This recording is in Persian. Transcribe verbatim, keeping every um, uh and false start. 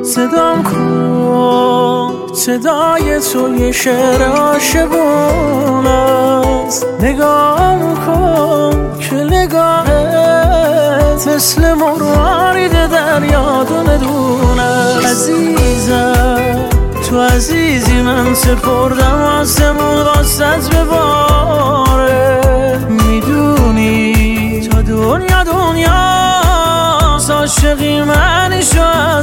صدام کن، صدای تو یه شعر عاشقون است. نگام کن که نگاهت مثل مروارید دریا دونه دونه. عزیزم تو عزیزی، من سپردم آسمون واسط بباره. میدونی تا دنیا دنیا عاشقی منی شو